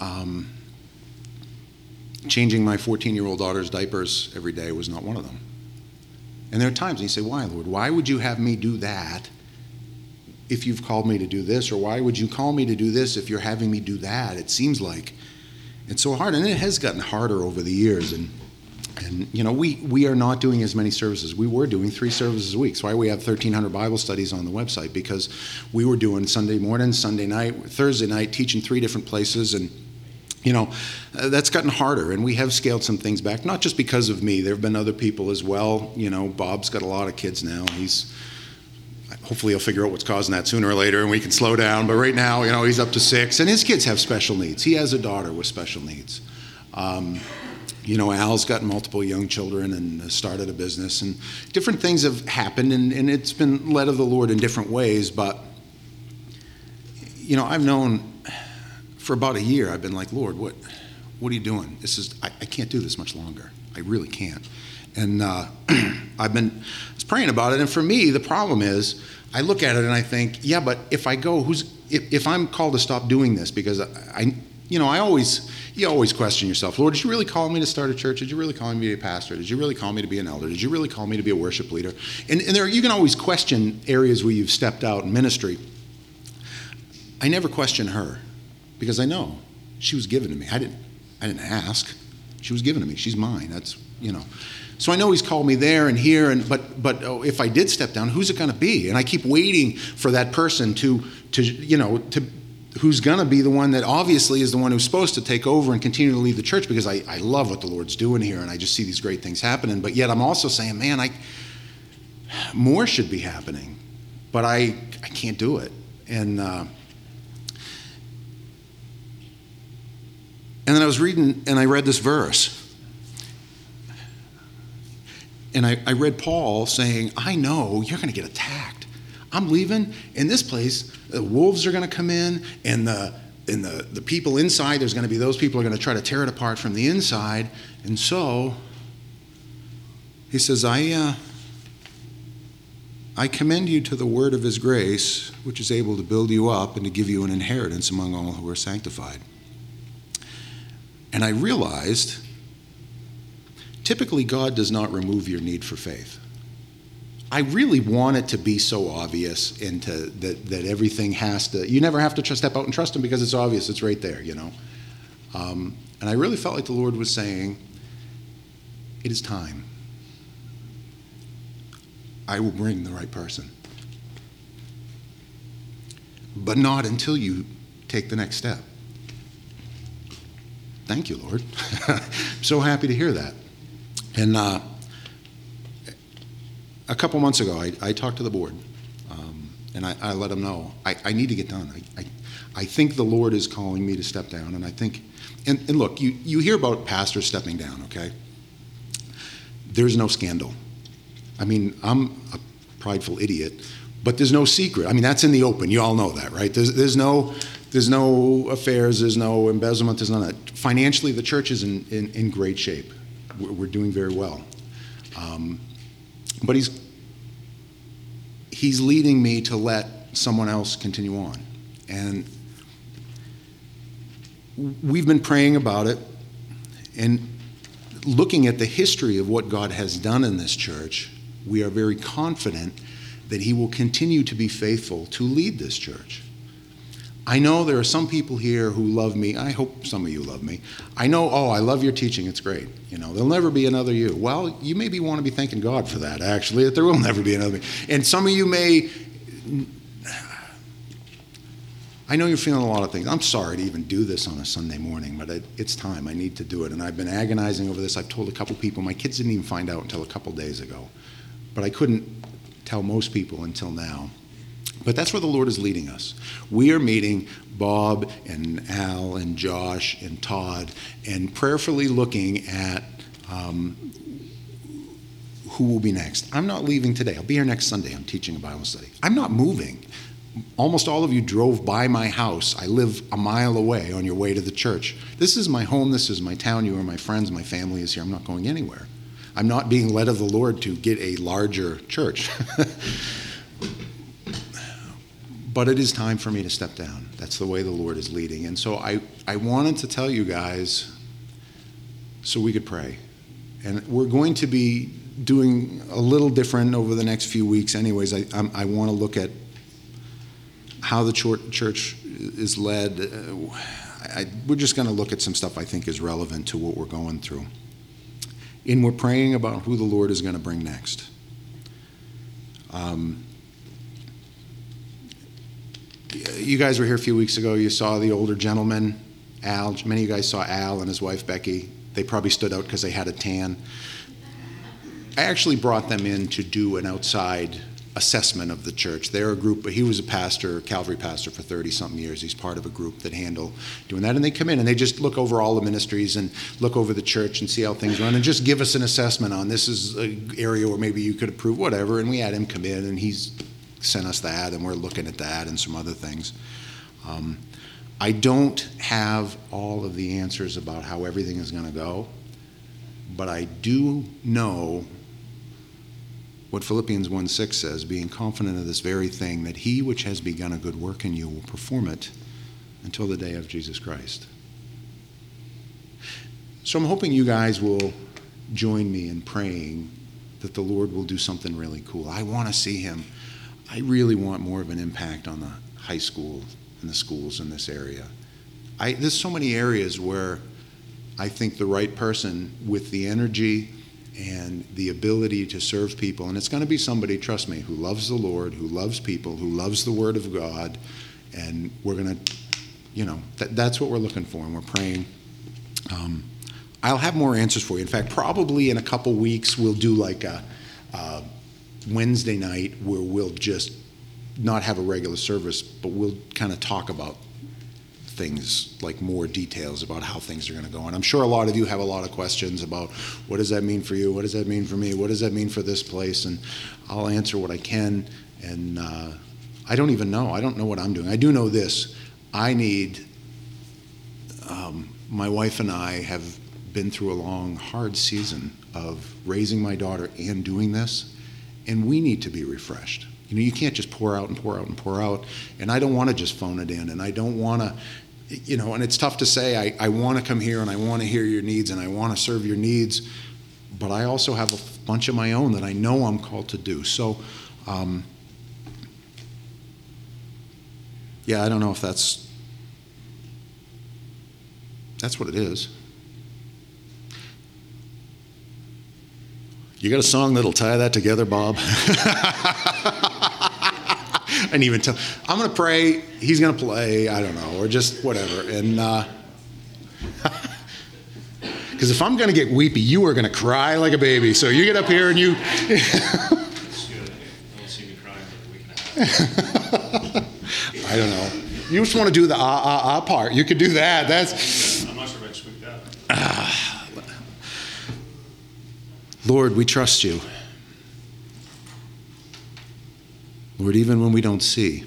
Changing my 14-year-old daughter's diapers every day was not one of them. And there are times, and you say, why, Lord? Why would you have me do that if you've called me to do this? Or why would you call me to do this if you're having me do that? It seems like it's so hard. And it has gotten harder over the years. And you know, we are not doing as many services. We were doing 3 services a week. That's why we have 1,300 Bible studies on the website, because we were doing Sunday morning, Sunday night, Thursday night, teaching 3 different places. And, you know, that's gotten harder. And we have scaled some things back, not just because of me. There have been other people as well. You know, Bob's got a lot of kids now. Hopefully he'll figure out what's causing that sooner or later, and we can slow down. But right now, you know, he's up to 6. And his kids have special needs. He has a daughter with special needs. You know, Al's got multiple young children and started a business, and different things have happened, and it's been led of the Lord in different ways. But, you know, I've known for about a year, I've been like, Lord, what are you doing? I can't do this much longer. I really can't. And I was praying about it, and for me, the problem is, I look at it and I think, yeah, but if I go, if I'm called to stop doing this, because you always question yourself, Lord, did you really call me to start a church? Did you really call me to be a pastor? Did you really call me to be an elder? Did you really call me to be a worship leader? And you can always question areas where you've stepped out in ministry. I never question her, because I know she was given to me. I didn't ask. She was given to me. She's mine. That's, you know. So I know he's called me there and here, but if I did step down, who's it going to be? And I keep waiting for that person to who's going to be the one that obviously is the one who's supposed to take over and continue to lead the church, because I love what the Lord's doing here, and I just see these great things happening. But yet I'm also saying, man, more should be happening, but I can't do it. And then I was reading, and I read this verse. And I read Paul saying, I know you're going to get attacked. I'm leaving, and this place, the wolves are going to come in, and the people inside, there's going to be those people who are going to try to tear it apart from the inside. And so he says, I commend you to the word of his grace, which is able to build you up and to give you an inheritance among all who are sanctified. And I realized, typically God does not remove your need for faith. I really want it to be so obvious and that everything has to, you never have to just step out and trust him because it's obvious, it's right there, you know. And I really felt like the Lord was saying, it is time. I will bring the right person. But not until you take the next step. Thank you, Lord. I'm so happy to hear that. And a couple months ago, I talked to the board, and I let them know, I need to get done. I think the Lord is calling me to step down, and I think, and look, you hear about pastors stepping down, okay? There's no scandal. I mean, I'm a prideful idiot, but there's no secret. I mean, that's in the open. You all know that, right? There's no affairs, there's no embezzlement, there's none of that. Financially, the church is in great shape. We're doing very well. But he's leading me to let someone else continue on. And we've been praying about it and looking at the history of what God has done in this church. We are very confident that he will continue to be faithful to lead this church. I know there are some people here who love me. I hope some of you love me. I know, I love your teaching. It's great. You know, there'll never be another you. Well, you maybe want to be thanking God for that, actually, that there will never be another me. And some of you may, I know you're feeling a lot of things. I'm sorry to even do this on a Sunday morning, but it's time. I need to do it. And I've been agonizing over this. I've told a couple people. My kids didn't even find out until a couple days ago. But I couldn't tell most people until now. But that's where the Lord is leading us. We are meeting Bob and Al and Josh and Todd and prayerfully looking at who will be next. I'm not leaving today. I'll be here next Sunday. I'm teaching a Bible study. I'm not moving. Almost all of you drove by my house. I live a mile away on your way to the church. This is my home. This is my town. You are my friends. My family is here. I'm not going anywhere. I'm not being led of the Lord to get a larger church. But it is time for me to step down. That's the way the Lord is leading. And so I wanted to tell you guys so we could pray. And we're going to be doing a little different over the next few weeks anyways. I want to look at how the church is led. We're just going to look at some stuff I think is relevant to what we're going through. And we're praying about who the Lord is going to bring next. You guys were here a few weeks ago. You saw the older gentleman, Al. Many of you guys saw Al and his wife, Becky. They probably stood out because they had a tan. I actually brought them in to do an outside assessment of the church. They're a group, he was a pastor, Calvary pastor for 30-something years. He's part of a group that handle doing that. And they come in and they just look over all the ministries and look over the church and see how things run and just give us an assessment on this is an area where maybe you could approve, whatever. And we had him come in and he's sent us that and we're looking at that and some other things. I don't have all of the answers about how everything is going to go, but I do know what Philippians 1:6 says, being confident of this very thing, that he which has begun a good work in you will perform it until the day of Jesus Christ. So I'm hoping you guys will join me in praying that the Lord will do something really cool. I want to see him. I really want more of an impact on the high school and the schools in this area. There's so many areas where I think the right person with the energy and the ability to serve people, and it's going to be somebody, trust me, who loves the Lord, who loves people, who loves the Word of God, and we're going to, that's what we're looking for, and we're praying. I'll have more answers for you. In fact, probably in a couple weeks, we'll do like a Wednesday night where we'll just not have a regular service, but we'll kind of talk about things, like more details about how things are going to go. And I'm sure a lot of you have a lot of questions about, what does that mean for you? What does that mean for me? What does that mean for this place? And I'll answer what I can. And I don't even know. I don't know what I'm doing. I do know this. I need, my wife and I have been through a long, hard season of raising my daughter and doing this, and we need to be refreshed. You know, you can't just pour out and pour out and pour out, and I don't want to just phone it in, and I don't want to, you know, and it's tough to say, I want to come here and I want to hear your needs and I want to serve your needs, but I also have a bunch of my own that I know I'm called to do. So, yeah, I don't know if that's what it is. You got a song that'll tie that together, Bob? I didn't even tell. I'm going to pray. He's going to play. I don't know, or just whatever. And because if I'm going to get weepy, you are going to cry like a baby. So you get up here and you. It's good. You won't see me crying for a week and a half. I don't know. You just want to do the part. You could do that. That's. I'm not sure if I tweaked that. Lord, we trust you. Lord, even when we don't see,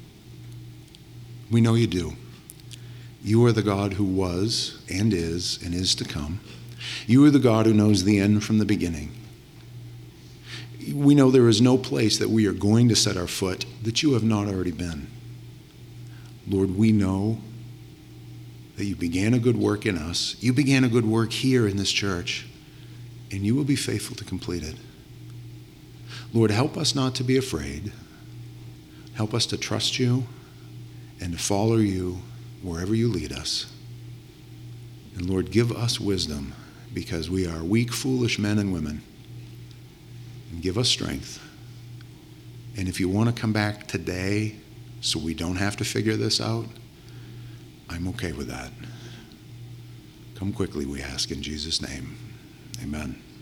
we know you do. You are the God who was and is to come. You are the God who knows the end from the beginning. We know there is no place that we are going to set our foot that you have not already been. Lord, we know that you began a good work in us. You began a good work here in this church, and you will be faithful to complete it. Lord, help us not to be afraid. Help us to trust you and to follow you wherever you lead us. And Lord, give us wisdom, because we are weak, foolish men and women. And give us strength. And if you want to come back today so we don't have to figure this out, I'm okay with that. Come quickly, we ask in Jesus' name. Amen.